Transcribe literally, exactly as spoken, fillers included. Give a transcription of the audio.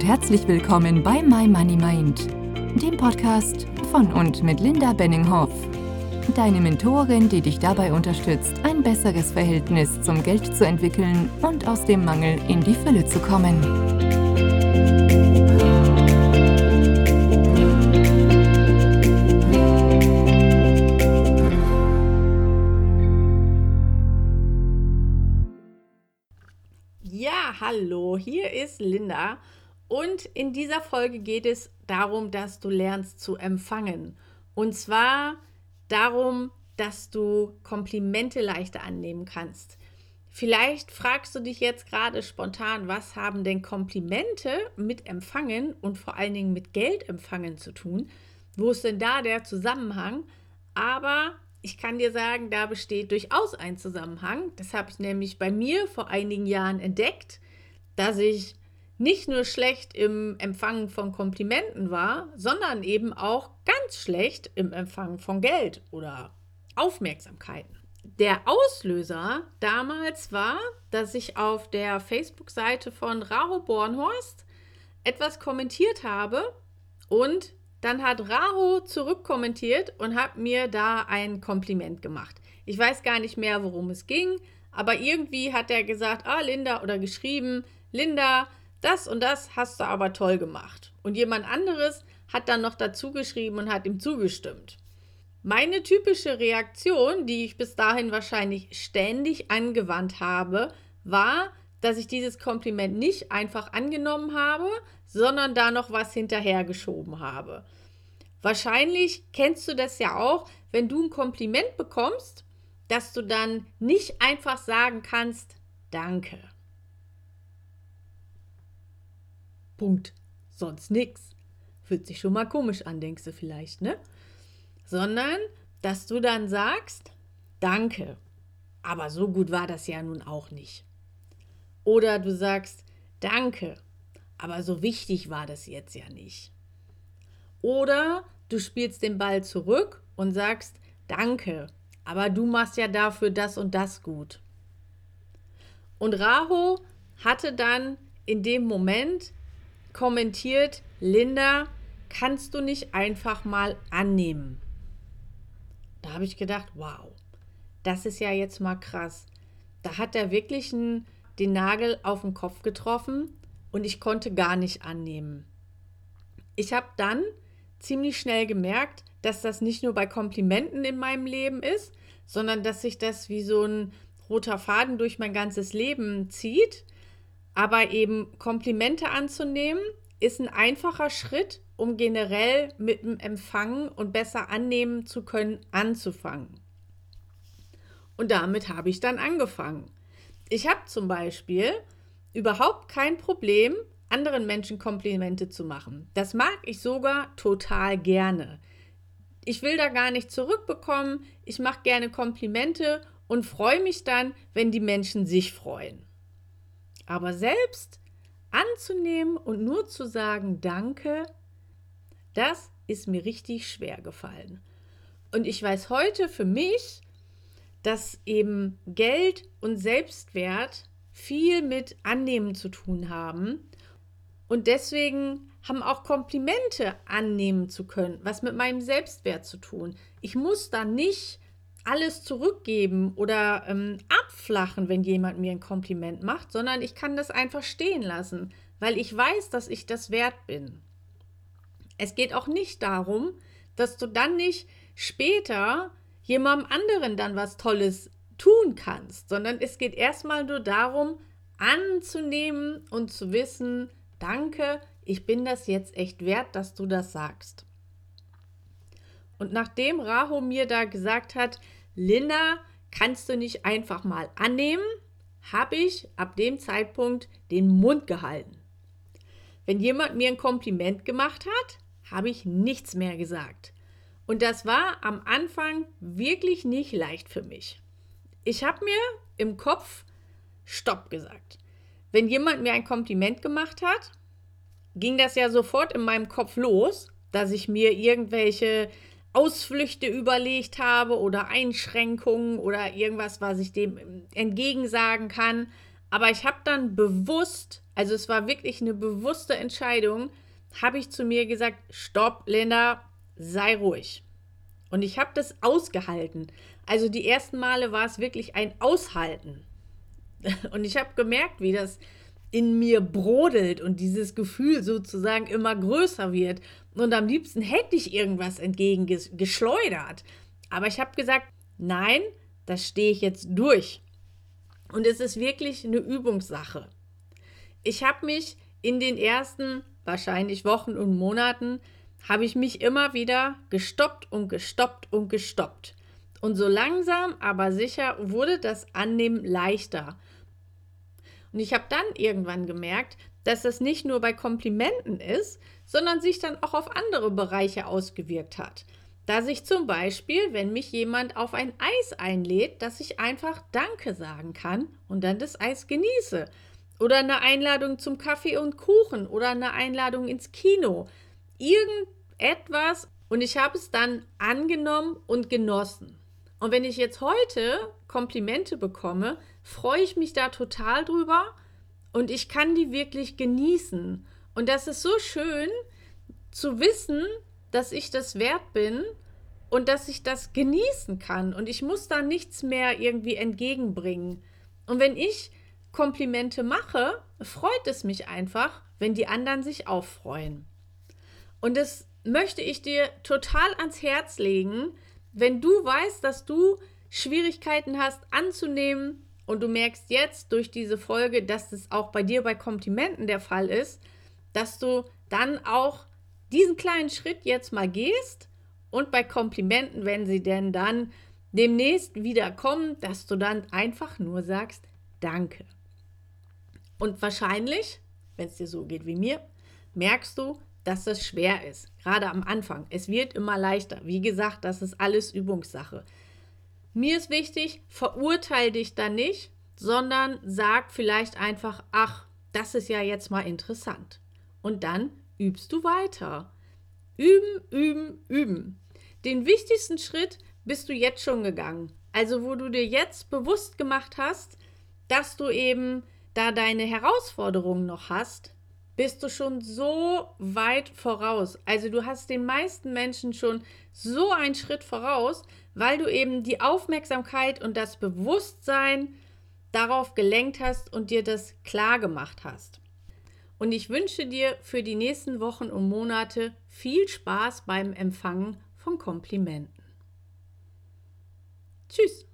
herzlich willkommen bei My Money Mind, dem Podcast von und mit Linda Benninghoff, deine Mentorin, die dich dabei unterstützt, ein besseres Verhältnis zum Geld zu entwickeln und aus dem Mangel in die Fülle zu kommen. Ja, hallo, hier ist Linda und in dieser Folge geht es darum, dass du lernst zu empfangen. Und zwar darum, dass du Komplimente leichter annehmen kannst. Vielleicht fragst du dich jetzt gerade spontan, was haben denn Komplimente mit Empfangen und vor allen Dingen mit Geld empfangen zu tun? Wo ist denn da der Zusammenhang? Aber ich kann dir sagen, da besteht durchaus ein Zusammenhang. Das habe ich nämlich bei mir vor einigen Jahren entdeckt, dass ich nicht nur schlecht im Empfangen von Komplimenten war, sondern eben auch ganz schlecht im Empfangen von Geld oder Aufmerksamkeiten. Der Auslöser damals war, dass ich auf der Facebook-Seite von Raho Bornhorst etwas kommentiert habe und dann hat Raho zurückkommentiert und hat mir da ein Kompliment gemacht. Ich weiß gar nicht mehr, worum es ging, aber irgendwie hat er gesagt, ah Linda, oder geschrieben, Linda, das und das hast du aber toll gemacht. Und jemand anderes hat dann noch dazu geschrieben und hat ihm zugestimmt. Meine typische Reaktion, die ich bis dahin wahrscheinlich ständig angewandt habe, war, dass ich dieses Kompliment nicht einfach angenommen habe, sondern da noch was hinterhergeschoben habe. Wahrscheinlich kennst du das ja auch, wenn du ein Kompliment bekommst, dass du dann nicht einfach sagen kannst, danke. Punkt. Sonst nix. Fühlt sich schon mal komisch an, denkst du vielleicht, ne? Sondern, dass du dann sagst, danke. Aber so gut war das ja nun auch nicht. Oder du sagst, danke. Aber so wichtig war das jetzt ja nicht. Oder du spielst den Ball zurück und sagst, danke, aber du machst ja dafür das und das gut. Und Raho hatte dann in dem Moment kommentiert, Linda, kannst du nicht einfach mal annehmen? Da habe ich gedacht, wow, das ist ja jetzt mal krass. Da hat er wirklich einen, den Nagel auf den Kopf getroffen und ich konnte gar nicht annehmen. Ich habe dann ziemlich schnell gemerkt, dass das nicht nur bei Komplimenten in meinem Leben ist, sondern dass sich das wie so ein roter Faden durch mein ganzes Leben zieht. Aber eben Komplimente anzunehmen, ist ein einfacher Schritt, um generell mit dem Empfangen und besser annehmen zu können, anzufangen. Und damit habe ich dann angefangen. Ich habe zum Beispiel überhaupt kein Problem, anderen Menschen Komplimente zu machen. Das mag ich sogar total gerne. Ich will da gar nicht zurückbekommen. Ich mache gerne Komplimente und freue mich dann, wenn die Menschen sich freuen. Aber selbst anzunehmen und nur zu sagen Danke, das ist mir richtig schwer gefallen. Und ich weiß heute für mich, dass eben Geld und Selbstwert viel mit Annehmen zu tun haben. Und deswegen haben auch Komplimente annehmen zu können, was mit meinem Selbstwert zu tun. Ich muss da nicht alles zurückgeben oder ähm, abflachen, wenn jemand mir ein Kompliment macht, sondern ich kann das einfach stehen lassen, weil ich weiß, dass ich das wert bin. Es geht auch nicht darum, dass du dann nicht später jemandem anderen dann was Tolles tun kannst, sondern es geht erstmal nur darum, anzunehmen und zu wissen, danke, ich bin das jetzt echt wert, dass du das sagst. Und nachdem Raho mir da gesagt hat, Linda, kannst du nicht einfach mal annehmen, habe ich ab dem Zeitpunkt den Mund gehalten. Wenn jemand mir ein Kompliment gemacht hat, habe ich nichts mehr gesagt. Und das war am Anfang wirklich nicht leicht für mich. Ich habe mir im Kopf Stopp gesagt. Wenn jemand mir ein Kompliment gemacht hat, ging das ja sofort in meinem Kopf los, dass ich mir irgendwelche Ausflüchte überlegt habe oder Einschränkungen oder irgendwas, was ich dem entgegensagen kann. Aber ich habe dann bewusst, also es war wirklich eine bewusste Entscheidung, habe ich zu mir gesagt, stopp, Linda, sei ruhig. Und ich habe das ausgehalten. Also die ersten Male war es wirklich ein Aushalten. Und ich habe gemerkt, wie das in mir brodelt und dieses Gefühl sozusagen immer größer wird. Und am liebsten hätte ich irgendwas entgegengeschleudert. Aber ich habe gesagt, nein, das stehe ich jetzt durch. Und es ist wirklich eine Übungssache. Ich habe mich in den ersten, wahrscheinlich Wochen und Monaten, habe ich mich immer wieder gestoppt und gestoppt und gestoppt. Und so langsam, aber sicher wurde das Annehmen leichter. Und ich habe dann irgendwann gemerkt, dass das nicht nur bei Komplimenten ist, sondern sich dann auch auf andere Bereiche ausgewirkt hat. Dass ich zum Beispiel, wenn mich jemand auf ein Eis einlädt, dass ich einfach Danke sagen kann und dann das Eis genieße. Oder eine Einladung zum Kaffee und Kuchen oder eine Einladung ins Kino. Irgendetwas und ich habe es dann angenommen und genossen. Und wenn ich jetzt heute Komplimente bekomme, freue ich mich da total drüber und ich kann die wirklich genießen. Und das ist so schön zu wissen, dass ich das wert bin und dass ich das genießen kann. Und ich muss da nichts mehr irgendwie entgegenbringen. Und wenn ich Komplimente mache, freut es mich einfach, wenn die anderen sich auch freuen. Und das möchte ich dir total ans Herz legen, wenn du weißt, dass du Schwierigkeiten hast anzunehmen und du merkst jetzt durch diese Folge, dass das auch bei dir bei Komplimenten der Fall ist, dass du dann auch diesen kleinen Schritt jetzt mal gehst und bei Komplimenten, wenn sie denn dann demnächst wieder kommen, dass du dann einfach nur sagst, danke. Und wahrscheinlich, wenn es dir so geht wie mir, merkst du, dass das schwer ist, gerade am Anfang. Es wird immer leichter. Wie gesagt, das ist alles Übungssache. Mir ist wichtig, verurteile dich da nicht, sondern sag vielleicht einfach, ach, das ist ja jetzt mal interessant. Und dann übst du weiter. Üben, üben, üben. Den wichtigsten Schritt bist du jetzt schon gegangen. Also wo du dir jetzt bewusst gemacht hast, dass du eben da deine Herausforderungen noch hast, bist du schon so weit voraus. Also du hast den meisten Menschen schon so einen Schritt voraus, weil du eben die Aufmerksamkeit und das Bewusstsein darauf gelenkt hast und dir das klar gemacht hast. Und ich wünsche dir für die nächsten Wochen und Monate viel Spaß beim Empfangen von Komplimenten. Tschüss!